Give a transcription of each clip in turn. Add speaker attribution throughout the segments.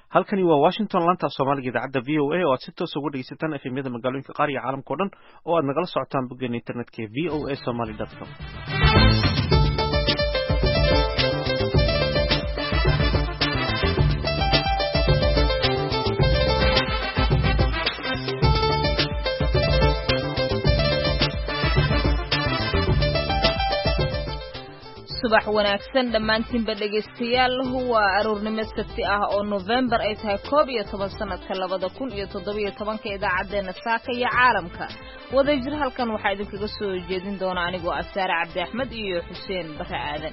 Speaker 1: halkani waa Washington laanta Soomaaliga idaacada VOA oo aad si toos ugu dhageysataan efemyada magaalooyinka qaar iyo caalamka oo dhan oo aad nagala socotaan boggeena internetka ee voasomali.com.
Speaker 2: subax wanaagsan dhamaantiinba dhageystayaal waa aroornimo sabti ah oo November ay tahay 11 sanadka 2017 idaacadeena saaka iyo caalamka wadajir halkan waxa idinkaga soo jeedin doona anigoo Asaare Cabdi Axmed iyo Xuseen Barre Aadan.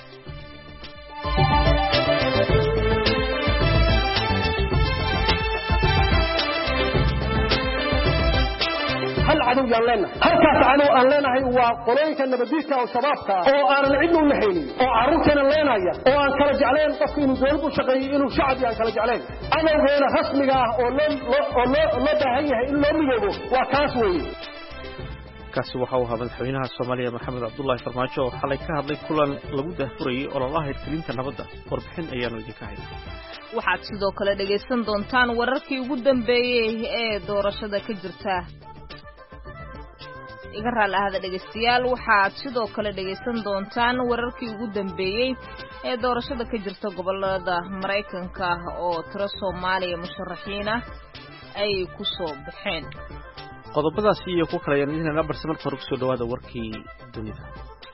Speaker 3: هل عدو لنا هل كاسعنو أن لنا هو قليك النبديك أو شبابك أو أن العدو اللحيني أو عروسنا لنا أو أن كرج علينا قفين دولب شقيين وشعبي أن كرج علينا أنا وهنا خصمك أو لا دهيه إلا ميجو وكاسوي
Speaker 1: kaasi waxa uu haban xubnaha Soomaaliya Maxamed Cabdullaahi Farmaajo oo xalay ka hadlay kulan lagu daahfurayay ololaha hirgelinta nabadda warbixin ayaanu idinka haynaa.
Speaker 2: waxaad sidoo kale dhageysan doontaan wararkii ugu dambeeyay ee doorashada ka jirta iga raali ahada dhageystayaal waxaad sidoo kale dhageysan doontaan wararkii ugu dambeeyay ee doorashada ka jirta gobolada Mareykanka oo tiro Soomaaliya musharaxiin ah ay ku soo baxeen.
Speaker 1: qodobadaasi iyo ku kala yaan barsamar hore ku soo dhawaada warkii dunida.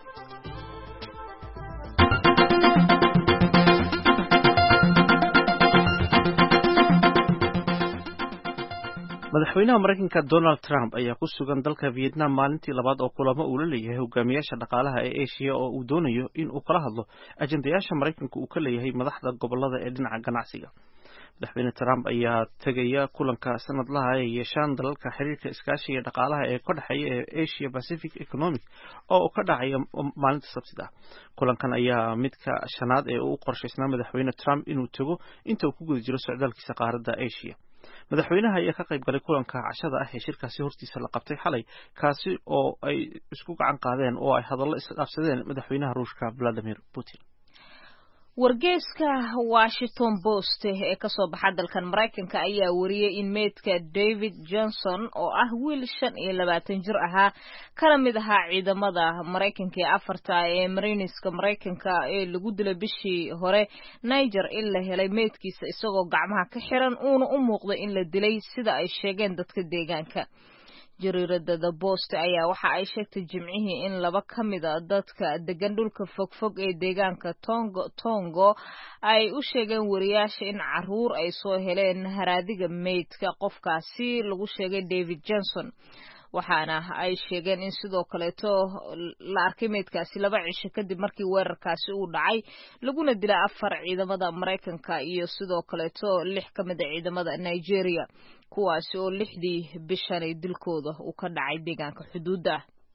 Speaker 1: madaxweynaha Mareykanka Donald Trump ayaa ku sugan dalka Vietnam maalintii labaad oo kulamo uu la leeyahay hogaamiyaasha dhaqaalaha ee Asia oo uu doonayo in uu kala hadlo ajendayaasha Mareykanka uu ka leeyahay madaxda gobolada ee dhinaca ganacsiga. madaxweyne Trump ayaa tagaya kulanka sanadlaha ee yeeshaan dalalka xiriirka iskaashiga dhaqaalaha ee ka dhaxeeya ee Asia Pacific Economic oo ka dhacaya maalinta Sabtida. kulankan ayaa midka shanaad ee uu qorsheysnaa madaxweyne Trump inuu tago inta uu ku guda jiro socdaalkiisa qaaradda Asia. madaxweynaha ayaa ka qayb galay kulanka cashada ah ee shirkaasi hortiisa la qabtay xalay kaasi oo ay isku gacan qaadeen oo ay hadallo isdhaafsadeen madaxweynaha Ruushka Vladimir Putin.
Speaker 2: wargeyska Washington Post ee ka soo baxa dalkan Mareykanka ayaa wariyay in meedka David Johnson oo ah wiil 25 jir ahaa kana mid ahaa ciidamada Mareykanka ee afarta ee Marineska Mareykanka ee lagu dilay bishii hore Niger in la helay meedkiisa isagoo gacmaha ka xiran uuna u muuqdo in la dilay sida ay sheegeen dadka deegaanka. jariirada The Post ayaa waxa ay sheegtay jimcihii in laba ka mid ah dadka degan dhulka fogfog ee deegaanka Tongo ay u sheegeen wariyaasha in caruur ay soo heleen haraadiga meydka qofkaasi lagu sheegay David Johnson. waxaana ay sheegeen in sidoo kaleeto la arkay meydkaasi 2 cisho kadib markii weerarkaasi uu dhacay laguna dilay 4 ciidamada Mareykanka iyo sidoo kaleeto 6 ka mid ah ciidamada Nigeria kuwaasi oo 6dii bishan ay dilkooda uu ka dhacay deegaanka xuduudda.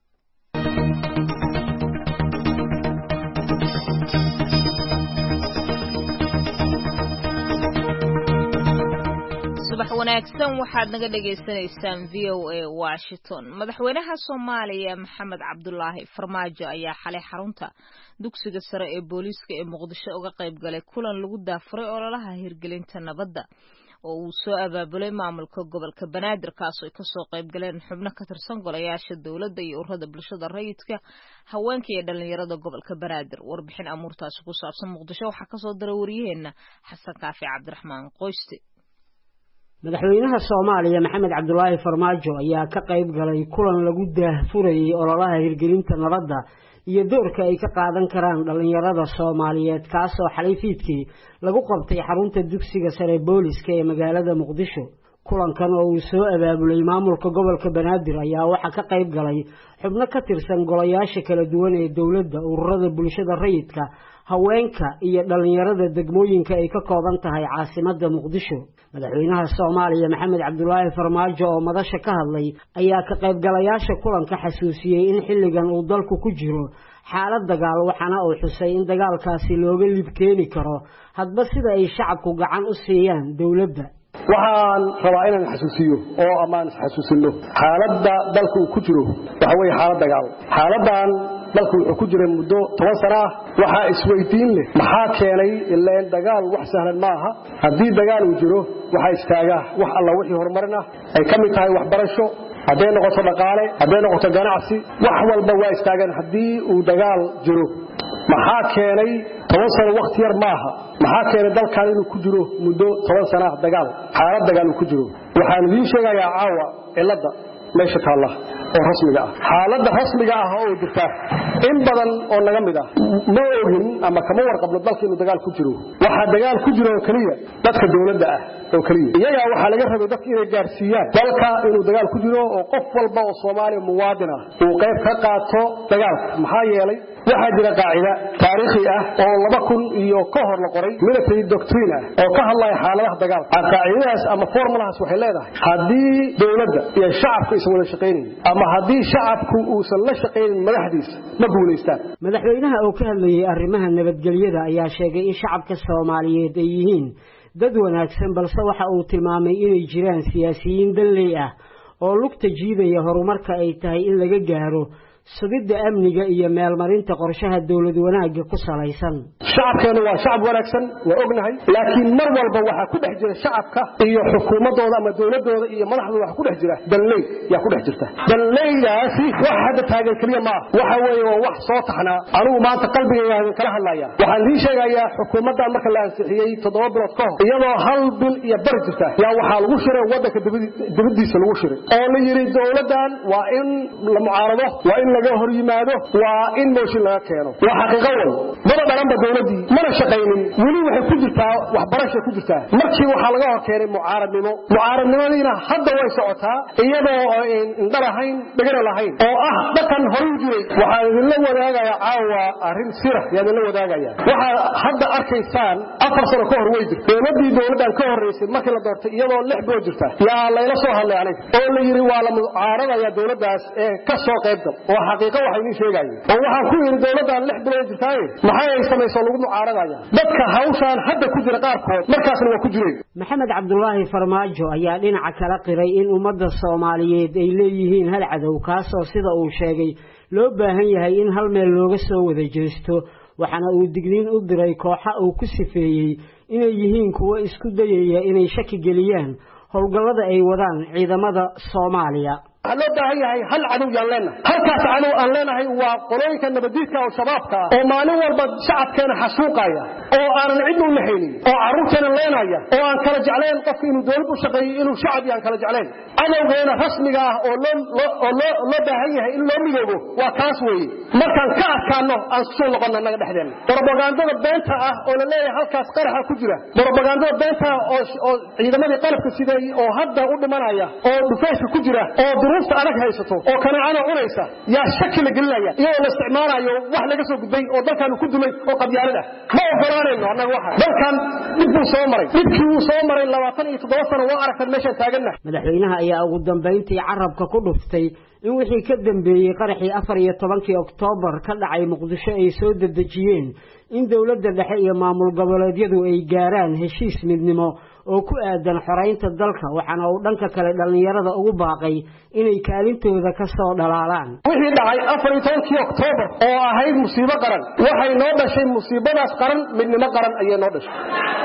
Speaker 2: subax wanaagsan waxaad naga dhageysanaysaan VOA Washington. madaxweynaha Soomaaliya Maxamed Cabdullaahi Farmaajo ayaa xalay xarunta dugsiga sare ee booliiska ee Muqdisho uga qayb galay kulan lagu daafuray ololaha hirgelinta nabadda oo uu soo abaabulay maamulka gobolka Banaadir kaas oo ay ka soo qayb galeen xubno ka tirsan golayaasha dawladda iyo ururada bulshada rayidka haweenka iyo dhalinyarada gobolka Banaadir. warbixin amuurtaas ku saabsan Muqdisho waxa ka soo diray wariyaheena Xasan Kaafi Cabdiraxmaan Qoyste.
Speaker 4: madaxweynaha Soomaaliya Maxamed Cabdullaahi Farmaajo ayaa ka qayb galay kulan lagu daahfurayay ololaha hirgelinta nabadda iyo doorka ay ka qaadan karaan dhalinyarada Soomaaliyeed kaas oo xalay fiidkii lagu qabtay xarunta dugsiga sare booliiska ee magaalada Muqdisho. kulankan oo uu soo abaabulay maamulka gobolka Banaadir ayaa waxa ka qayb galay xubno ka tirsan golayaasha kala duwan ee dawladda, ururada bulshada rayidka, haweenka iyo dhalinyarada degmooyinka ay ka kooban tahay caasimadda Muqdisho. madaxweynaha Soomaaliya Maxamed Cabdullaahi Farmaajo oo madasha ka hadlay ayaa ka qayb galayaasha kulanka xasuusiyay in xilligan uu dalku ku jiro xaalad dagaal waxana uu xusay in dagaalkaasi looga libkeeni karo hadba sida ay shacabku gacan u siiyaan dawladda.
Speaker 3: waxaan rabaa inaan xasuusiyo oo amaan xasuusino xaaladda dalku ku jiro waxa weeye xaalad dagaal. xaaladan dalku wuxuu ku jiray muddo 10 sano ah waxa isweydiin leh maxaa keenay ilaa dagaal wax sahlan ma aha hadii dagaal uu jiro waxa istaaga wax alla wixii horumarina ay kamid tahay waxbarasho haday noqoto dhaqaale haday noqoto ganacsi wax walba waa istaagan hadii uu dagaal jiro maxaa keenay 10 sano waqti yar ma aha maxaa keenay dalkan inuu ku jiro muddo 10 sano dagaal xaalad dagaal uu ku jiro waxaan idin sheegayaa caawa cilada meesha taala oo rasmiga ah xaaladda rasmiga ah oo jirta in badan oo naga mid ah ma ogin ama kama warqabno dalka inuu dagaal ku jiro waxa dagaal ku jiro kaliya dadka dawladda ah oo kaliya iyaga waxa laga rabay dadka inay gaarsiiyaan dalka inuu dagaal ku jiro oo qof walba oo Soomaali muwaadin ah uu qayb ka qaato dagaalka maxaa yeelay waxa jira qaacida taariikhi ah oo 2000 iyo ka hor la qoray military doctrine oo ka hadlaya xaaladaha dagaalka qaacidadaas ama formulahaas waxay leedahay hadii dawladda iyo shacabku is wada shaqeynayaan ama hadii shacabku uusan la shaqeynin madaxdiisa ma guuleystaan
Speaker 4: madaxweynaha oo ka hadlayay arrimaha nabadgelyada ayaa sheegay in shacabka Soomaaliyeed ay yihiin dad wanaagsan balse waxa uu tilmaamay inay jiraan siyaasiyiin dalay ah oo lugta jiidaya horumarka ay tahay in laga gaaro sugidda amniga iyo meelmarinta qorshaha dawlad wanaagga ku salaysan
Speaker 3: shacabkeenu waa shacab wanaagsan waa ognahay laakiin mar walba waxa ku dhex jira shacabka iyo xukuumadooda ama dawladooda iyo madaxdooda waxa ku dhex jira dalay yaa ku dhex jirta dalaydaasi wax hadda taagan kaliya ma waxa weeye wax soo taxnaa anigu maanta qalbigayga kala hadlaya waxaan idin sheegayaa xukuumadda marka la ansixiyay 7 bilood ka hor iyadoo hal bil iyo bar jirta yaa waxa lagu shiray wadanka dibadiisa lagu shiray oo la yiri dawladdan waa in la mucaarado waa in laga hor yimaado waa in mooshin laga keeno waa xaqiiqo wada dhalanba dawladii mana shaqeynin wali waxay ku jirtaa wax barasho ku jirtaa markii waxa laga hor keenay mucaaradnimadiina hadda way socotaa iyadoo indhalahayn dhagana lahayn oo ah dhaqan hor u jiray waxa idin la wadaagaya caawa arrin sira yaa la wadaagaya waxa hadda arkaysaan 4 sano ka hor way jirtay dawladdan ka horeysay markii la doortay iyadoo 6 bilood jirta yaa layla soo hadlay aniga oo la yiri waa la mucaaradaya dawladdaas ee ka soo qaybgal oo xaqiiqo waxa idin sheegayay oo waxa ku yiri dawladdan 6 bilood jirtay maxay ay sameeyso lagu mucaaradaya dadka hawshan hadda ku jira qaarkood markaasna waa ku jiray
Speaker 4: maxamed cabdullaahi farmaajo ayaa dhinaca kala qiray in ummadda Soomaaliyeed ay leeyihiin hal cadow kaas oo sida uu sheegay loo baahan yahay in hal meel looga soo wada jeesto waxana uu digniin u diray kooxa uu ku sifeeyay inay yihiin kuwa isku dayaya inay shaki geliyaan howlgallada ay wadaan ciidamada Soomaaliya
Speaker 3: loo baahan yahay hal cadow yaan leenahay halkaas cadow aan leenahay waa qolooyinka nabadiidka oo shabaabka oo maalin walba shacabkeena xasuuqaya oo aanan cid u lahaynin oo caruurteena leenaya oo aan kala jeclayn qofka inuu dawlad u shaqeeyo inuu shacab yaan kala jeclayn cadowgeena rasmiga ah oo loo baahan yahay in loo midoobo waa kaas weeye markaan ka adkaano aan soo noqono naga dhexdeena propagandada beenta ah oo la leeyahay halkaas qaraxa ku jira propagandada beenta oo ciidamadii qalabka siday oo hadda u dhimanaya oo dhufayska ku jira oo duruufta adag haysato oo kanaacana cunaysa yaa shaki la gelinaya iyadoo la isticmaalayo wax laga soo gudbay oo dalkan ku dumay oo qabyaalada ma ogolaanayno annaga waxa dalkan dibuu soo maray dibkii uu soo maray 27 sano waa aragtay meesha taaganahay
Speaker 4: madaxweynaha ayaa ugu dambeyntii carabka ku dhuftay in wixii ka dambeeyay qaraxii 14 Oktoobar ka dhacay Muqdisho ay soo dadajiyeen in dawladda dhexe iyo maamul goboleedyadu ay gaaraan heshiis midnimo oo ku aadan xoreynta dalka waxana uu dhanka kale dhalinyarada ugu baaqay inay kaalintooda ka soo dhalaalaan
Speaker 3: wixii dhacay 14 Oktoobar oo ahayd musiibo qaran waxay noo dhashay musiibadaas qaran midnimo qaran ayay noo dhashay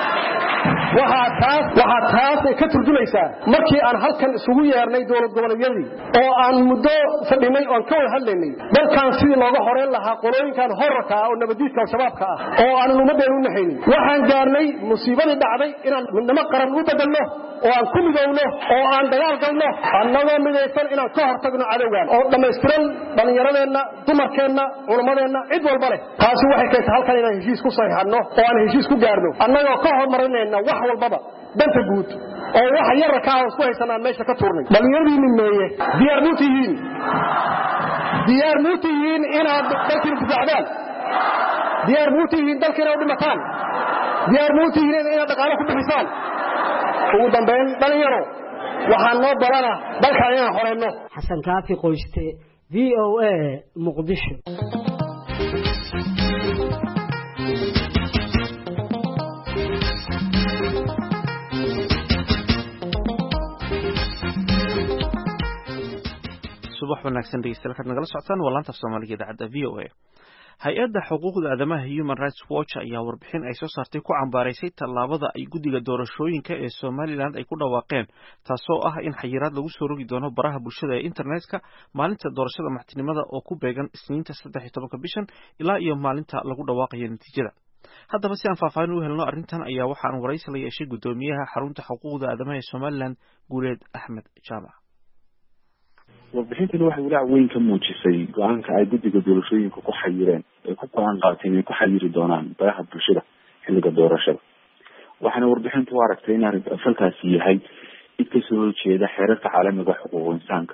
Speaker 3: waxa taas ka turjumaysaa markii aan halkan isugu yeernay dawlad goboleedyadii oo aan muddo fadhinay oo ka wada hadlaynay dalkan sidii looga horeyn lahaa qolooyinkan horarka oo nabadiidka shabaabka ah oo aan ummadeena u naxaynin waxaan gaarnay musiibadii dhacday inaan midnimo qaran u bedelno oo aan ku midowno oo aan dagaal galno annagoo midaysan inaan ka hortagno cadowgan oo dhammaystiran dhalinyaradeenna dumarkeenna culamadeenna cid walba leh taasi waxay keentay halkan inaan heshiis ku saxiixanno oo aan heshiis ku gaarno annagoo ka horumarinayna wax walbaba danta guud oo waxa yar ka isku haysanaa meesha ka tuurnay dhalinyaradii nimeeye diyaar muutiin inaad dalkiina difaacdaan diyaar muutiin dalkiina u dhimataan diyaar muutiin inaad dhaqaale ku bixisaan ugu dambeyn dhalinyaro waxaan noo balana dalkan inaan horeyno
Speaker 4: xasan kaafi qoyste VOA Muqdisho
Speaker 1: subax wanaagsan dhegeystayaal nagala socotaan waa laanta Soomaaliga idaacadda VOA. Hay-adda xuquuqda aadamaha Human Rights Watch ayaa warbixin ay soo saartay ku cambaaraysay tallaabada ay guddiga doorashooyinka ee Somaliland ay ku dhawaaqeen taasoo ah in xayiraad lagu soo rogi doono baraha bulshada ee internetka maalinta doorashada madaxtinimada oo ku beegan Isniinta 13 bishan ilaa iyo maalinta lagu dhawaaqayo natiijada. haddaba si aan faahfaahin u helno arrintan ayaa waxaan waraysi la yeeshay guddoomiyaha xarunta xuquuqda aadamaha ee Somaliland Guuleed Axmed Jaamac.
Speaker 5: warbixintani waxay walaac weyn ka muujisay go-aanka ay guddiga doorashooyinka ku xayireen ay ku go-aan qaateen inay ku xayiri doonaan baraha bulshada xilliga doorashada. waxaana warbixintu u aragtay in falkaasi yahay mid kasoo horjeeda xeerarka caalamiga xuquuqul insaanka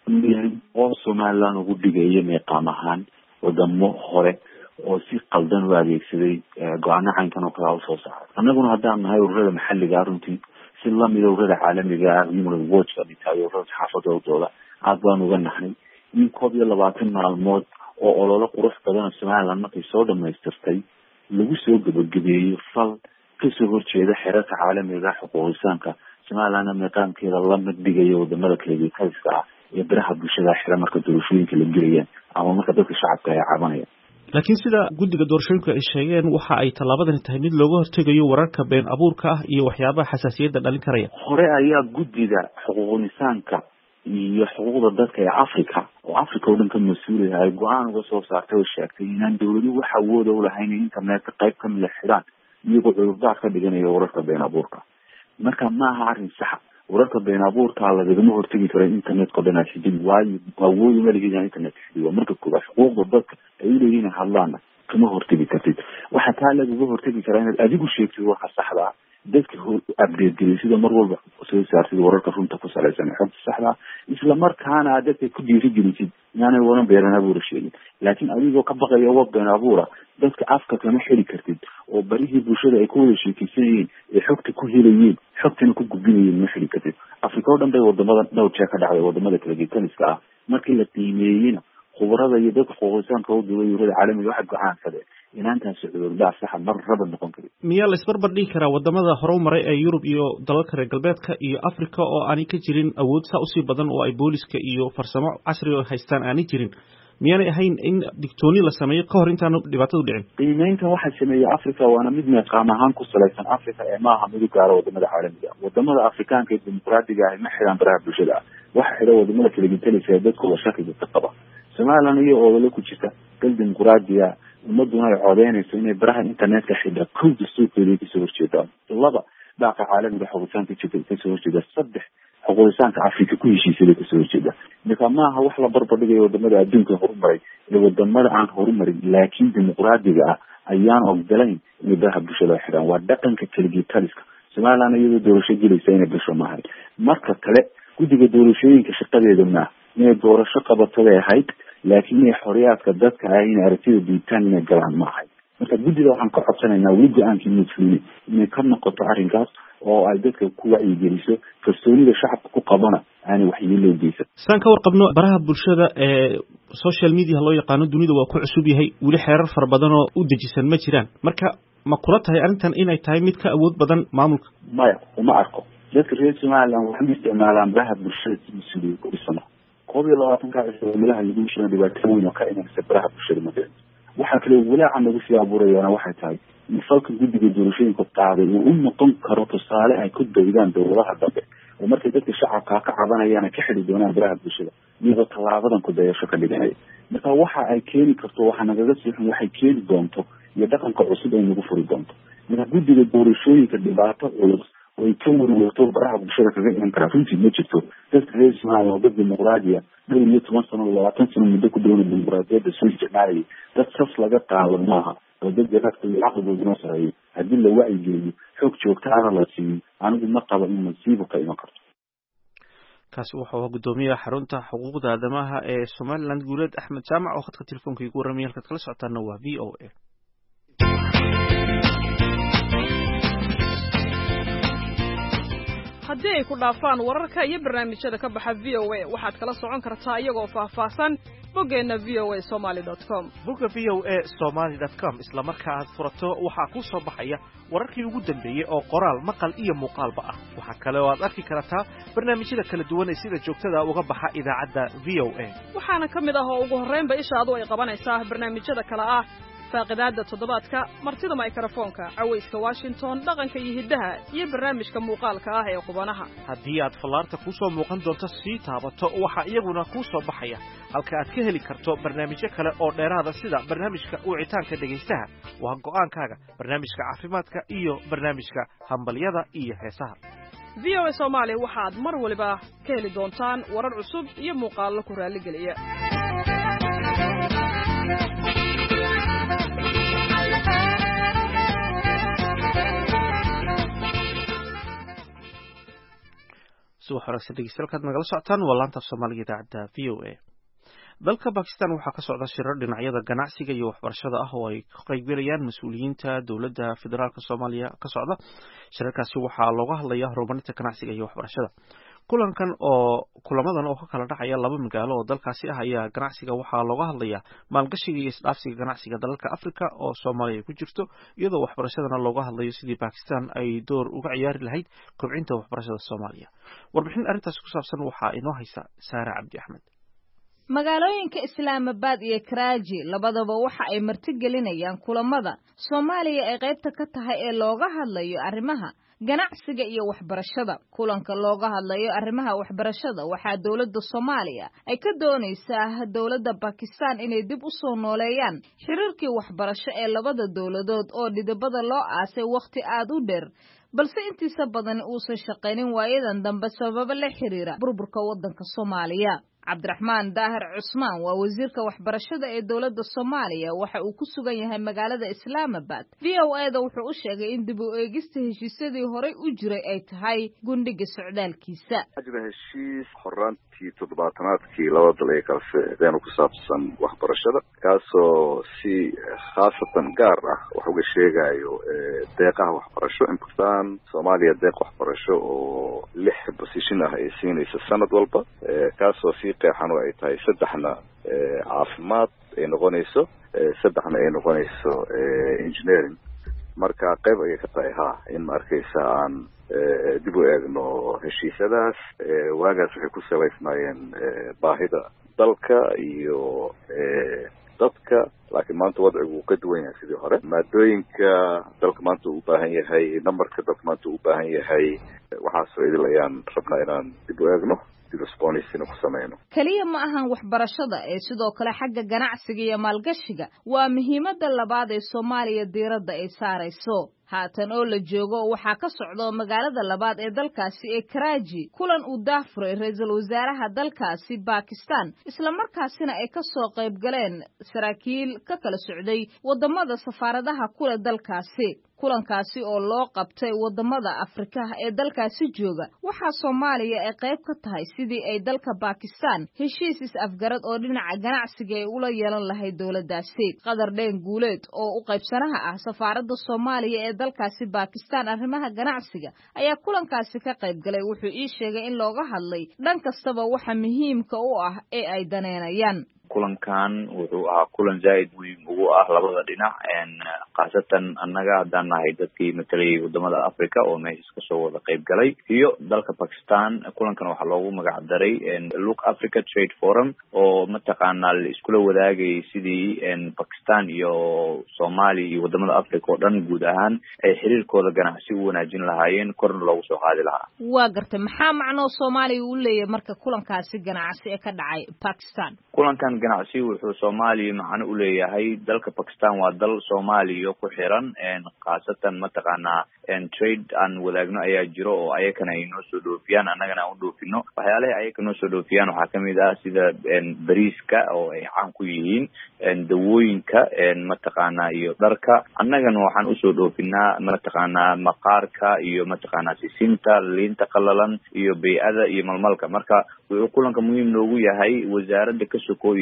Speaker 5: oo Somaliland ugu dhigaya meeqaam ahaan wadamo hore oo si qaldan u adeegsaday go-aano caynkan oo kale usoo saaray. annaguna haddaan nahay ururada maxalliga runtii si lamid ururada caalamiga ah Human Rights Watch iyo ururada saxaafadooda aad baan uga nahnay in 21 maalmood oo olole qurux badan Somaliland markay soo dhamaystirtay lagu soo gabagabeeyay fal kasoo horjeeda xeerarka caalamiga xuquuqul insaanka Somaliland meeqaamkeeda la mid dhigayo wadamada kale ee kayska ah ee baraha bulshada xira marka doorashooyinka la gelayaan ama marka dadka shacabka ay cabanayaan.
Speaker 1: laakiin sida guddiga doorashooyinka ay sheegeen waxa ay tallaabadani tahay mid looga hortegayo wararka been abuurka ah iyo waxyaabaha xasaasiyadda dhalin karaya.
Speaker 5: hore ayaa guddiga xuquuqul insaanka iyo xuquuqda dadka ee Afrika oo Afrika oo dhan ka mas'uul yahay go-aan uga soo saartay oo sheegtay inaan dawladuhu wax awood u lahayn in internetka qayb ka mid ah xidhaan iyagoo cudurdaar ka dhiganayo wararka been abuurka. marka ma aha arrin sax wararka been abuurka lagama hortagi karo internetka oo dhan xidhin waayo awood uma leeyahay internet xidhiidh marka kooda xuquuqda dadka ay leeyihiin hadlaan kama hortagi kartid. waxa taa laga hortagi karaa inaad adigu sheegtid waxa saxda ah dadka update galay sida mar walba soo saartid wararka runta ku saleysan xogta saxda isla markaana dadka ku dhiirigelinsid inaanay waran been abuur sheegin. laakiin adigoo ka baqaya wax been abuura dadka afka kama xiri kartid oo barihii bulshada ay ku wada sheekaysanayeen ee xogta ku helayeen xogtana ku gudbinayeen ma xiri kartid. Afrika oo dhan bay wadamada dhowr jeer ka dhacday wadamada kala geekaniska ah markii la qiimeeyayna khubarada iyo dadka xuquuqinsaanka oo dawladda caalamiga waxa go'aansadeen inaantaas cudurdaar sax mar raba noqon karin.
Speaker 1: miyaa la isbarbar dhigi karaa wadamada horumaray ee Yurub iyo dalalka reer galbeedka iyo Afrika oo aanay ka jirin awood saa usii badan oo ay booliska iyo farsamo casri oo haystaan aanay jirin miyaanay ahayn in digtooni la sameeyo ka hor intaan dhibaatadu dhicin?
Speaker 5: qiimeynta waxa sameeyay Afrika waana mid meeqaam ahaan ku saleysan Afrika ee maaha mid gaar ah wadamada caalamiga. wadamada Afrikaanka ee dimuqraadiga ah ma xiraan baraha bulshada waxa xira wadamada kala geetanaysa dadku la shakiga ka qaba. Somaliland iyo oo ku jirta dal dimuqraadiga ummaduna ay codeynayso inay baraha internetka xidha kooda suuqeeda ka soo horjeedaan. laba baaqa caalamiga xuquuqinsaanka ka soo horjeeda. saddex xuquuqinsaanka Afrika ku heshiisay ka soo horjeeda. marka maaha wax la barbar dhigayo wadamada adduunka horumaray ee wadamada aan horumarin laakiin dimuqraadiga ah ayaan ogolayn in baraha bulshada xidhaan. waa dhaqanka kaligiitaliska. Somaliland iyadoo doorasho gelaysa inay gasho maahay. marka kale guddiga doorashooyinka shaqadeeda ma inay doorasho qabato ay ahayd laakiin ay xoriyadka dadka ay in aragtida diitaan inay galaan ma ahayd. marka guddiga waxaan ka codsanaynaa weli go-aankii mudfulin inay ka noqoto arrinkaas oo ay dadka ku wacyigeliso kalsoonida shacabka ku qabana aanay waxyeello u geysan.
Speaker 1: saan ka warqabno baraha bulshada ee social media loo yaqaano dunida waa ku cusub yahay weli xeerar fara badan oo u dejisan ma jiraan. marka ma kula tahay arrintan inay tahay mid ka awood badan maamulka?
Speaker 5: maya uma arko. dadka reer Somaliland waxay isticmaalaan baraha bulshada si mas'uuliyad ku dhisan. 22 meelaha lagu sheegay dhibaatooyin ka imanaysa baraha bulshada madad. waxa kale walaaca lagu sii abuurayana waxay tahay in falka guddiga doorashooyinka qaaday uu u noqon karo tusaale ay ku daydaan dowladaha dambe oo markay dadka shacabka ka cabanayaan ka xidhi doonaan baraha bulshada iyagoo tallaabadan ku dayasho ka dhiganaya. marka waxa ay keeni karto waxa nagaga siixin waxay keeni doonto iyo dhaqanka cusub ay nagu furi doonto. marka guddiga doorashooyinka dhibaato culus way ka warwarto baraha bulshada kaga iman karaa runtii ma jirto. dadka reer Soomaaliya oo dad dimuqraadiya 12 sano 20 sano muddo ku dhow dimuqraadiyadda soo isticmaalay dad sas laga qaado maaha oo dad jarafta iyo caqligooda sareeyo haddii la wacyigeliyo xog joogto ah la siiyo anigu ma qabo in masiibo ka iman karto.
Speaker 1: kaasi wuxuu ahaa guddoomiyaha xarunta xuquuqda aadamaha ee Somaliland Guuleed Axmed Jaamac oo khadka telefoonka igu warramay halkaad kala socotaana waa VOA.
Speaker 6: haddii ay ku dhaafaan wararka iyo barnaamijyada ka baxa VOA waxaad kala socon kartaa iyagoo faahfaahsan boggeena voasomali.com.
Speaker 1: bogga voasomali.com isla marka aad furato waxaa ku soo baxaya wararkii ugu dambeeyay oo qoraal maqal iyo muuqaalba ah. waxaa kale oo aad arki kartaa barnaamijyada kala duwan ee sida joogtada uga baxa idaacadda VOA.
Speaker 6: waxaana ka mid ah oo ugu horreynba ishaadu ay qabanaysaa barnaamijyada kale ah faaqidaada toddobaadka, martida mikrofoonka, cawayska Washington, dhaqanka iyo hiddaha, iyo barnaamijka muuqaalka ah ee qubanaha.
Speaker 1: haddii aad fallaarta ku soo muuqan doonto sii taabato waxaa iyaguna ku soo baxaya halka aad ka heli karto barnaamijyo kale oo dheeraada sida barnaamijka wicitaanka dhegaystaha, waa go'aankaaga, barnaamijka caafimaadka iyo barnaamijka hambalyada iyo heesaha.
Speaker 6: VOA Somali waxaad mar waliba ka heli doontaan warar cusub iyo muuqaallo ku raaligeliya.
Speaker 1: subax wanaagsan dhegeystayaal nagala socotaan waa laanta Soomaaliga idaacadda VOA. dalka Pakistan waxaa ka socda shirar dhinacyada ganacsiga iyo waxbarashada ah oo ay ka qaybgalayaan mas'uuliyiinta dawladda federaalka Soomaaliya ka socda. shirarkaasi waxaa looga hadlayaa horumarinta ganacsiga iyo waxbarashada. kulamadan oo ka kala dhacaya laba magaalo oo dalkaasi ah ayaa ganacsiga waxaa looga hadlayaa maalgashiga iyo isdhaafsiga ganacsiga dalalka Afrika oo Soomaaliya ku jirto, iyadoo waxbarashadana looga hadlayo sidii Pakistan ay door uga ciyaari lahayd kobcinta waxbarashada Soomaaliya. warbixin arrintaas ku saabsan waxaa inoo haysa Saara Cabdi Axmed.
Speaker 2: magaalooyinka Islaamabad iyo Karachi labadaba waxa ay martigelinayaan kulamada Soomaaliya ee qaybta ka tahay ee looga hadlayo arrimaha ganacsiga iyo waxbarashada. kulanka looga hadlayo arrimaha waxbarashada waxaa dawladda Soomaaliya ay ka doonaysaa dawladda Pakistan inay dib u soo nooleeyaan xiriirkii waxbarasho ee labada dawladood oo dhidibada loo aasay waqti aad u dheer, balse intiisa badan uusan shaqaynin waayadan dambe sababo la xiriira burburka waddanka Soomaaliya. Cabdiraxmaan Daahir Cusmaan waa wasiirka waxbarashada ee dawladda Soomaaliya, waxa uu ku sugan yahay magaalada Islaamabad. VOA-da wuxuu u sheegay in dib u eegista heshiisyadii horey u jiray ay tahay gundhiga socdaalkiisa.
Speaker 7: heshiis horaantii toddobaatanaadkii laba dal ee kala socdeen ku saabsan waxbarashada, kaasoo si khaasatan gaar ah wax uga sheegayo deeqaha waxbarasho in Pakistan Soomaaliya deeq waxbarasho oo 6 position ah ay siinayso sanad walba, kaasoo si qeexan oo ay tahay 3na caafimaad ay noqonayso, 3na ay noqonayso engineering. marka qayb ay ka tahay in markaysa aan dib u eegno heshiisyadaas. waagaas waxay ku salaysnaayeen baahida dalka iyo dadka, laakiin maanta wadcigu ka duwan yahay sidii hore. maadooyinka dalka maanta uu u baahan yahay, numberka dalka maanta uu u baahan yahay, waxaasoo idil ayaan rabnaa inaan dib u eegno,
Speaker 2: kaliya ma ahan waxbarashada ee sidoo kale xagga ganacsiga iyo maalgashiga waa muhiimadda labaad ee Soomaaliya diiradda ay saarayso. haatan oo la joogo waxaa ka socda magaalada labaad ee dalkaasi ee Karachi kulan uu daafuray ra'iisul wasaaraha dalkaasi Pakistan, isla markaasina ay ka soo qayb galeen saraakiil ka kala socday wadamada safaaradaha kula dalkaasi. kulankaasi oo loo qabtay wadamada Afrika ee dalkaasi jooga waxaa Soomaaliya ay qayb ka tahay sidii ay dalka Pakistan heshiis is-afgarad oo dhinaca ganacsiga ay ula yeelan lahayd dawladdaasi. Qadar Deen Guuleed oo u qaybsanaha ah safaaradda Soomaaliya ee dalkaasi Pakistan arrimaha ganacsiga ayaa kulankaasi ka qayb galay. wuxuu ii sheegay in looga hadlay dhan kastaba waxa muhiimka u ah ee ay daneynayaan.
Speaker 5: kulankan wuxuu ahaa kulan zaid muhiim ugu ah labada dhinac, khaasatan annaga haddaan nahay dadkii matalayay wadamada Africa oo meesha ka soo wada qayb galay iyo dalka Pakistan. kulankan waxaa loogu magac daray Look Africa Trade Forum oo mataqaanaa la iskula wadaagayay sidii Pakistan iyo Soomaaliya iyo wadamada Africa oo dhan guud ahaan ay xiriirkooda ganacsi u wanaajin lahaayeen, korna loogu soo qaadi lahaa.
Speaker 2: waa gartay maxaa macnoo Soomaaliya u leeyahay marka kulankaasi ganacsi ee ka dhacay Pakistan?
Speaker 5: kulankan ganacsi wuxuu Soomaaliya macno u leeyahay. dalka Pakistan waa dal Soomaaliya ku xiran, khaasatan mataqaanaa trade aan wadaagno ayaa jiro oo ayakana ay noo soo dhoofiyaan, annagana aan u dhoofino. waxyaalaha ayaka noo soo dhoofiyaan waxaa kamid ah sida bariiska oo ay caan ku yihiin, dawooyinka mataqaanaa iyo dharka. annagana waxaan usoo dhoofinaa mataqaanaa maqaarka iyo mataqaanaa sisinta, liinta qalalan iyo bay'ada iyo malmalka. marka wuxuu kulanka muhiim noogu yahay wasaaradda ka sokooyi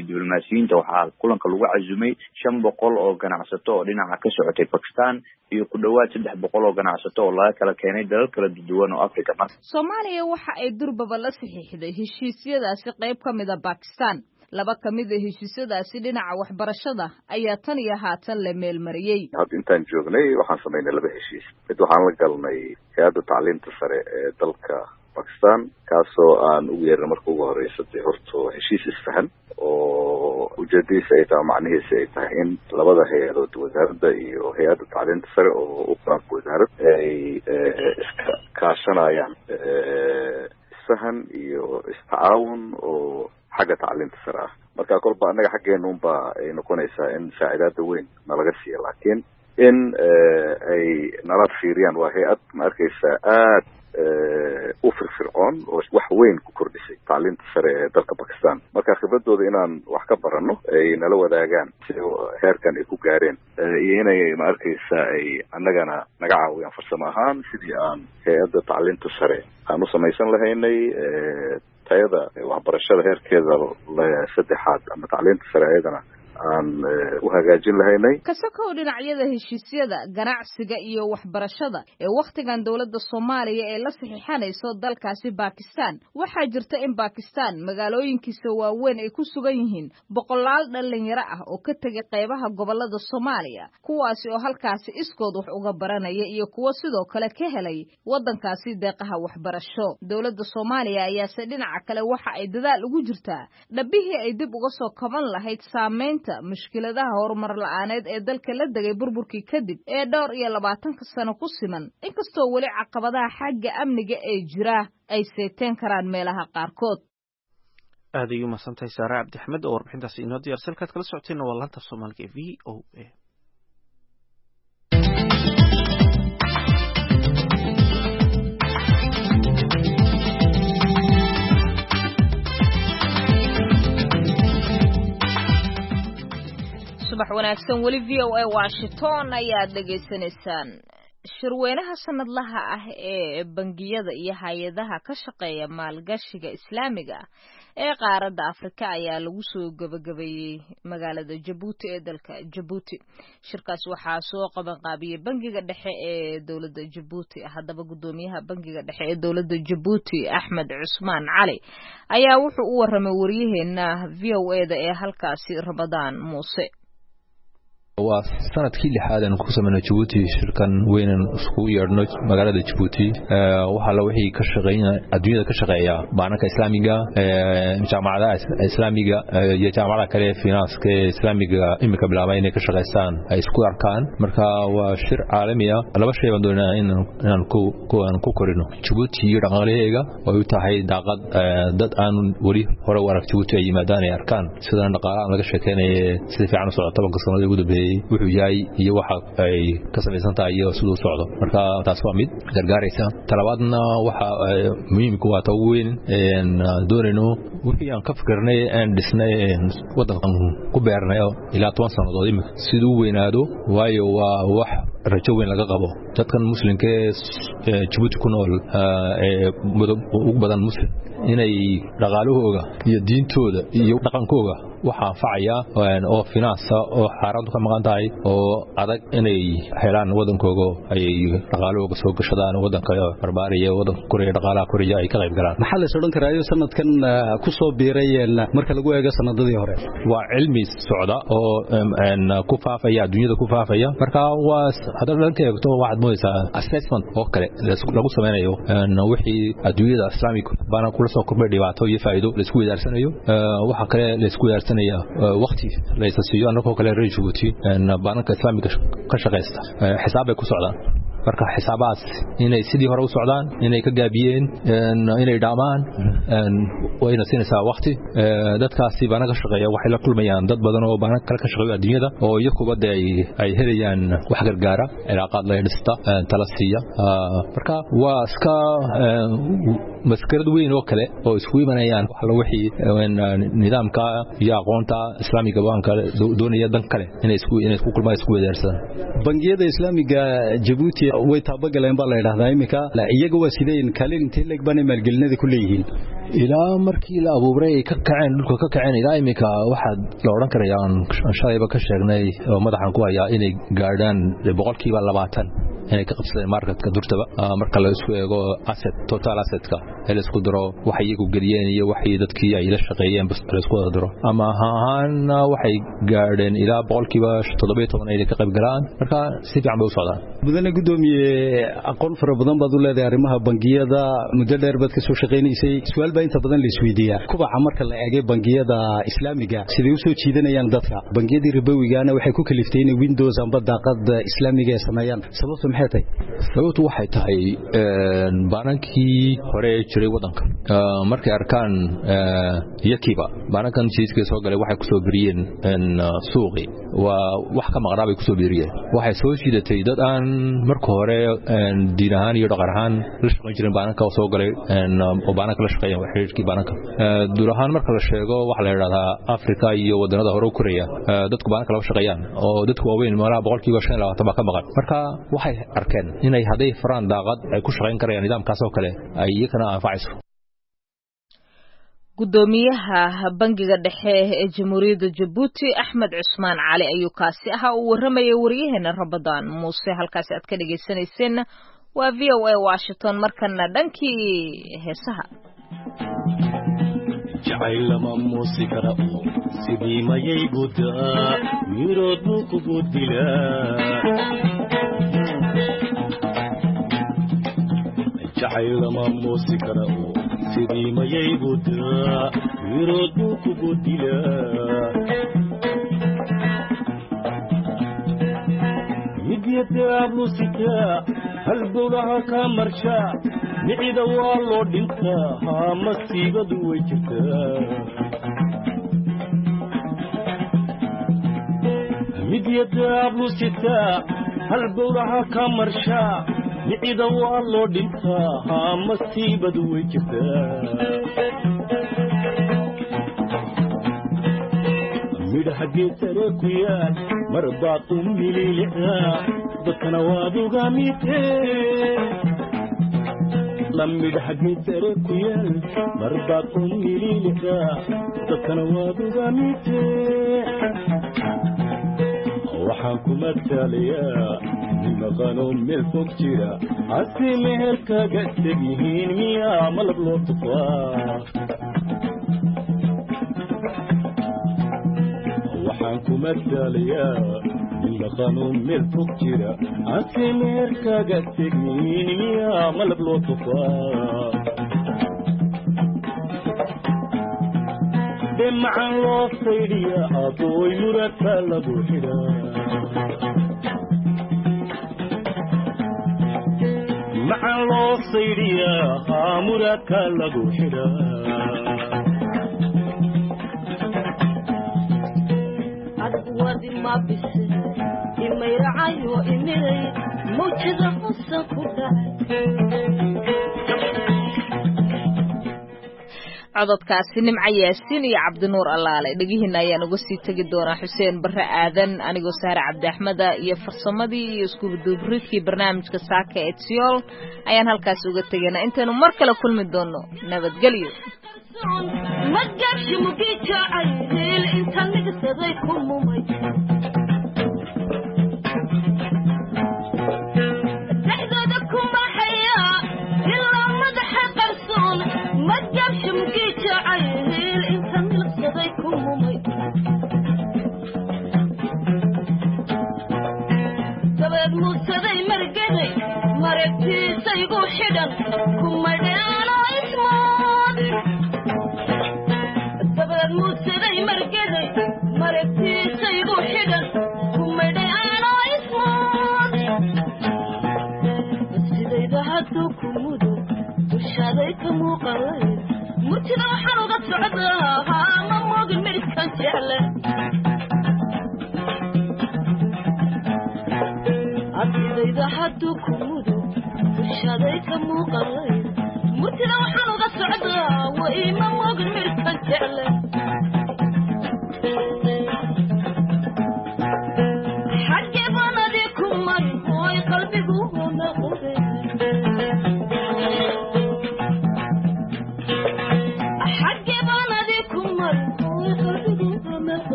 Speaker 5: iyo diblomaasiyiinta waxaa kulanka lagu cazumay 500 oo ganacsato oo dhinaca ka socotay Pakistan iyo ku dhawaad 300 oo ganacsato oo laga kala keenay dalal kala duwan oo Afrika ah.
Speaker 2: Soomaaliya waxa ay durbaba la saxiixday heshiisyadaasi qayb ka mid ah Pakistan. laba ka mid ah heshiisyadaasi dhinaca waxbarashada ayaa tan iyo haatan la meel mariyay.
Speaker 7: Hadda intaan joognay waxaan sameynay 2 heshiis. Mid waxaan la galnay hay'adda tacliinta sare ee dalka Pakistan kaasoo aan ugu yeernay markii ugu horeysay horto heshiis isfahan oo ujeedadiisa ay tahay macnihiisa ay tahay in labada hay'adood wasaaradda iyo hay'adda tacliinta sare oo u qaab wasaarad ay iska kaashanayaan isfahan iyo istacaawun oo xagga tacliinta sare ah. Marka kolba anaga xaggeena unba ay noqonaysaa in saacidaada weyn nalaga siiyo laakiin in ay nala fiiriyaan waa hay'ad ma arkaysa aad u firfircoon oo wax weyn ku kordhisay tacliinta sare ee dalka Pakistan. Marka khibradooda inaan wax ka barano ay nala wadaagaan si heerkan ay ku gaareen iyo inay ma arkaysa ay annagana naga caawiyaan farsamo ahaan sidii aan hay'adda tacliinta sare aan u samaysan lahaynay tayada waxbarashada heerkeeda saddexaad ama tacliinta sare ayadana aan u hagaajin lahaynay.
Speaker 2: Kasakow dhinacyada heshiisyada ganacsiga iyo waxbarashada ee waqtigan dawladda Soomaaliya ee la saxiixanayso dalkaasi Pakistan waxaa jirta in Pakistan magaalooyinkiisa waaweyn ay ku sugan yihiin boqolaal dhalinyaro ah oo ka tagay qaybaha gobolada Soomaaliya kuwaasi oo halkaasi iskood wax uga baranaya iyo kuwa sidoo kale ka helay wadankaasi deeqaha waxbarasho. Dawladda Soomaaliya ayaa dhinaca kale waxa ay dadaal ugu jirtaa dhabihii ay dib uga soo kaban lahayd saameynta mushkiladaha horumar la'aaneed ee dalka la dagay burburkii kadib ee dhowr iyo 20 sano ku siman inkastoo wali caqabadaha xagga amniga ee jira ay seeteen karaan meelaha qaarkood.
Speaker 1: aad ayuu masantahay Saara Cabdi Axmed oo warbixintaasi inoo diyaarsan kaad kala socoteen waa laanta Soomaaliga ee VOA.
Speaker 2: subax wanaagsan wali VOA Washington ayaad dhageysanaysaan. Shirweynaha sanadlaha ah ee bangiyada iyo hay'adaha ka shaqeeya maalgashiga Islaamiga ee qaaradda Afrika ayaa lagu soo gabagabeeyay magaalada Djibouti ee dalka Djibouti. Shirkaas waxaa soo qaban qaabiyay bangiga dhexe ee dawladda Djibouti. Haddaba gudoomiyaha bangiga dhexe ee dawladda Djibouti Axmed Cusmaan Cali ayaa wuxuu u waramay wariyaheena VOA-da ee halkaasi Ramadaan Muuse.
Speaker 8: waa sanadkii lixaad aan ku sameeyay Djibouti shirkan weyn isku yeerno magaalada Djibouti waxa la wixii ka shaqeynaa adduunyada ka shaqeeya baanka Islaamiga jaamacadaha Islaamiga iyo jaamacadaha kale finance Islaamiga imika bilaabay inay ka shaqeystaan ay isku arkaan marka waa shir caalami ah laba shay baan doonaa inaan ku korino Djibouti iyo dhaqaaleeyga oo u tahay daaqad dad aan wali hore u arag Djibouti ay yimaadaan ay arkaan sida dhaqaalaha laga sheekeynay si fiican u socota tobanka sano ugu dambeeyay wuxuu yahay iyo waxa ay ka samaysan tahay iyo sidoo socdo marka taas waa mid gargaaraysa talabaadna waxa muhiim ku ah weyn doonayno wixii aan ka fikirnay aan dhisnay wadankan ku beernay ilaa 10 sanadood imika sidoo weynaado waayo waa wax rajo weyn laga qabo dadkan muslimka ee Djibouti ku nool ee ugu badan muslim inay dhaqaalahooga iyo diintooda iyo dhaqankooga waxa anfacaya oo finance oo xaradu ka maqan tahay oo adag inay helaan wadankooga ay dhaqaalahooga soo gashadaan wadanka barbaariya wadanka Korea dhaqaalaha Korea ay ka qayb galaan
Speaker 9: maxaa la soo dhan karaayo sanadkan ku soo biirayeen marka lagu eego sanadadii hore
Speaker 8: waa cilmi socda oo ku faafaya adduunyada ku faafaya marka waa hadda dhanka eegto waxaad mooysaa assessment oo kale lagu sameeyo wixii adduunyada Islaamiga bana kula soo kordhay dhibaato iyo faa'iido la isku wadaaranayo waxa kale la isku wadaarsanaya waqti la isasiyo anagoo kale reer Djibouti baanka Islaamiga ka shaqeysta xisaab ay ku socdaan marka xisaabaas inay sidii hore u socdaan inay ka gaabiyeen inay dhaamaan wayna siinaysaa waqti dadkaasi baanka shaqeeya waxay la kulmayaan dad badan oo baanka kale ka shaqeeya adduunyada oo iyaguba ay helayaan wax gargaara cilaaqaad la dhista talasiya marka waa iska maskarad weyn oo kale oo isku imanayaan wax la wixii nidaamka iyo aqoonta Islaamiga baanka doonaya dan kale inay isku kulmaan isku wadaarsan
Speaker 9: bangiyada Islaamiga Djibouti way taabagaleen baa la yiraahdaa imika iyaga waa sideen kaalin intii leeg baan maalgelinada ku leeyihiin
Speaker 8: ilaa markii la abuuray ka kaceen dhulka ka kaceen ilaa imika waxa la oran karayaa shalayba ka sheegnay oo madaxan ku haya inay gaadhaan 20% inay ka qabsadeen marketka durtaba marka la isku eego asset total assetka la isku daro waxa iyagu galiyeen iyo waxa dadkii ay la shaqeeyeen bas la isku daro ama ahaan waxay gaadheen ilaa 17% ay ka qayb galaan marka si fiican bay u socdaan
Speaker 9: mudane gudoomiye aqoon fara badan baad u leedahay arrimaha bangiyada muddo dheer baad ka soo shaqeynaysay su'aal baa inta badan la isweydiiyaa kubaca marka la eegay bangiyada islaamiga sidee u soo jiidanayaan dadka bangiyada ribowigaana waxay ku kaliftay in Windows amba daaqad islaamiga ay sameeyaan sababtu waxay tahay banankii hore jiray wadanka markay arkaan yakiba banankan jiiska soo galay waxay ku soo biriyeen suuqi waa wax ka maqraabay ku soo biriyeen waxay soo jiidatay dad aan marka hore diin ahaan iyo dhaqan ahaan la shaqeyn jirin bananka soo galay oo bananka la shaqeeyay xiriirkii bananka duur ahaan marka la sheego waxa la yiraahdaa Afrika iyo wadanada hore u Korea dadku bananka la shaqeeyaan oo dadku waaweyn malaha 25% ba ka maqan marka waxay arkeen inay haday faraan daaqad ay ku shaqeyn karayaan nidaamkaas oo kale ay iyagana anfacayso
Speaker 2: gudoomiyaha bangiga dhexe ee Jamhuuriyadda Djibouti Axmed Cusmaan Cali ayuu kaasi ahaa uu waramayay wariyaheena Ramadaan Muuse halkaas aad ka dhageysanayseen waa VOA Washington markana dhankii heesaha
Speaker 10: jacaylama muusikada sidii mayay gudaa mirood buu kugu dilaa jacaylama muusikada sidii mayay gudaa mirood buu kugu dilaa midyada muusika halbowlaha ka marsha micida waa loo dhintaa haa masiibadu way jirtaa midyada muusika halbowlaha ka marsha micida waa loo dhintaa haa masiibadu way jirtaa midhaha geesare ku yaal mar baad u mililicdaa dadkana waad uga mitee midhaha geesare ku yaal mar baad u mililicdaa dadkana waad uga mitee waxaan ku matalayaa nimaqano meel fog jira hase meherkaga teg yihiin miyaa malab loo tufaa waxaan ku matalayaa nimaqano meel fog jira hase meherkaga teg yihiin miyaa malab loo tufaa demacan loo saydhiya abooy muradka lagu xidhaa macan loo saydhiyaa haa muradka lagu xidhaa
Speaker 11: adwadi ma bise imayracayo imiray mawjida qusan ku dhacay
Speaker 2: cododkaasi nimca yaasiin iyo cabdinuur allaale dhagihiina ayaan uga sii tegi doonaa xuseen barre aadan anigoo saare cabdi axmeda iyo farsamadii iyo iskubaduubridkii barnaamijka saaka ee Seoul ayaan halkaas uga tegaynaa intaanu mar kale kulmi doono nabadgelyo
Speaker 11: magabshi mugiijo ayil inta nigsaday ku mumay dexdooda kuma haya ilaa madaxa qarsoon magabshi mugiijo ayil inta nigsaday ku mumay dabeed muusaday margaday maragtiisaygu xidhan kuma dheeno ismood dabeed muusaday margaday maragtiisaygu xidhan kuma dheeno ismood sidayda hadduu ku mudo dushaaday ka muuqalay murtida waxaan uga socdaa haa ma moogin midhkan jecle sidayda hadduu ku mudo dushaaday ka muuqalay murtida waxaan uga socdaa wa ima moogin midhkan jecle